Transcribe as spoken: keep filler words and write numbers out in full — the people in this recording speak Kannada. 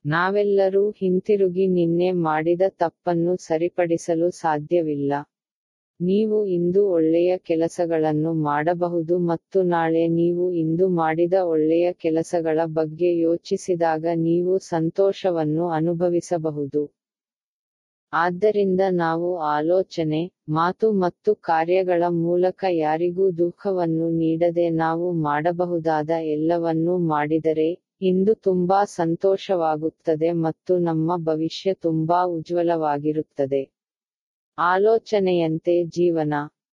ನಾವೆಲ್ಲರೂ ಹಿಂತಿರುಗಿ ನಿನ್ನೆ ಮಾಡಿದ ತಪ್ಪನ್ನು ಸರಿಪಡಿಸಲು ಸಾಧ್ಯವಿಲ್ಲ. ನೀವು ಇಂದು ಒಳ್ಳೆಯ ಕೆಲಸಗಳನ್ನು ಮಾಡಬಹುದು ಮತ್ತು ನಾಳೆ ನೀವು ಇಂದು ಮಾಡಿದ ಒಳ್ಳೆಯ ಕೆಲಸಗಳ ಬಗ್ಗೆ ಯೋಚಿಸಿದಾಗ ನೀವು ಸಂತೋಷವನ್ನು ಅನುಭವಿಸಬಹುದು. ಆದ್ದರಿಂದ ನಾವು ಆಲೋಚನೆ, ಮಾತು ಮತ್ತು ಕಾರ್ಯಗಳ ಮೂಲಕ ಯಾರಿಗೂ ದುಃಖವನ್ನು ನೀಡದೆ ನಾವು ಮಾಡಬಹುದಾದ ಎಲ್ಲವನ್ನೂ ಮಾಡಿದರೆ, ಇಂದು ತುಂಬಾ ಸಂತೋಷವಾಗುತ್ತದೆ ಮತ್ತು ನಮ್ಮ ಭವಿಷ್ಯ ತುಂಬಾ ಉಜ್ವಲವಾಗಿರುತ್ತದೆ. ಆಲೋಚನೆಯಂತೆ ಜೀವನ.